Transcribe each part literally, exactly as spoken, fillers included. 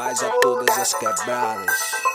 Paz a todas as quebradas.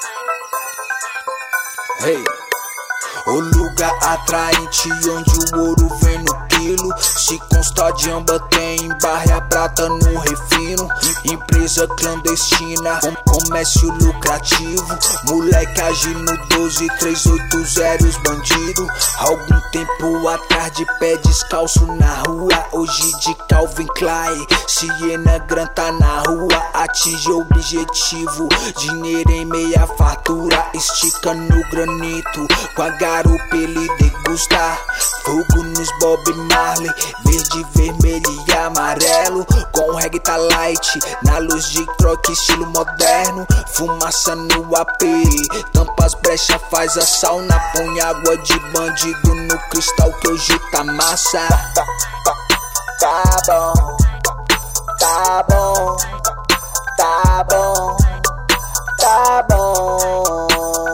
Hey. O lugar atraente onde o ouro vem no quilo. Se consta de amba tem barra a prata no refino. Empresa clandestina, com comércio lucrativo. Moleque age no doze três oito zero os bandido. Algum tempo atrás de pé descalço na rua. Hoje de Calvin Klein, Siena Gran tá na rua. Atinge o objetivo, dinheiro em meia fartura. Estica no granito, com a garupa ele degusta. Fogo nos Bob Marley, verde, vermelho e amarelo. Com reggae tá light, na luz de troca estilo moderno. Fumaça no A P, tampa as brechas, faz a sauna. Põe água de bandido no cristal que hoje tá massa. Tá, tá, tá bom, tá bom, tá bom, tá bom.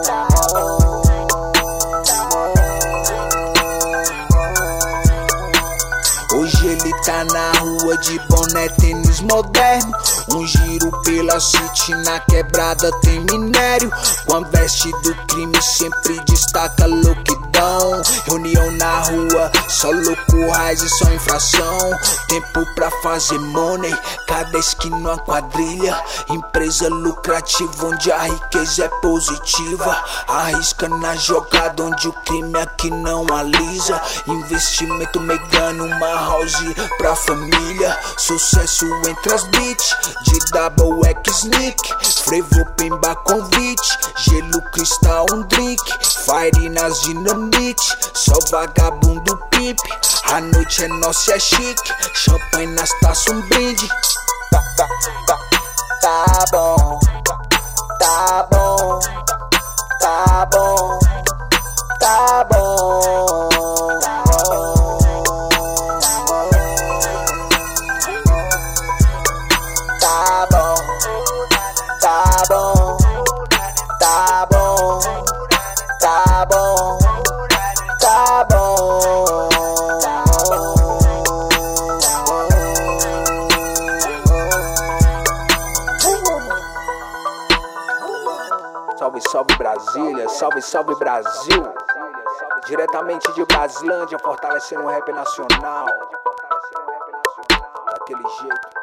Hoje ele tá na rua de boné, tênis moderno. Um giro pela city, na quebrada tem minério. Com a veste do crime sempre destaca louquidão. Reunião na rua, só louco, raiz e só infração. Tempo pra fazer money, cada esquina uma quadrilha. Empresa lucrativa onde a riqueza é positiva. Arrisca na jogada onde o crime aqui não alisa. Investimento megano, uma house pra família. Sucesso entre as beats de double X Nick. Frevo, pemba, convite. Gelo, cristal, um drink. Fire nas dinamite. Só vagabundo pimp. A noite é nossa, é chique. Champanhe nas taças, um brinde. Tá, tá, tá, tá bom. Tá bom. Tá bom. Tá bom. Tá bom, tá bom, tá bom, tá bom, tá bom. Salve, salve Brasília, salve, salve Brasil. Diretamente de Braslândia, fortalecendo o rap nacional. Daquele jeito.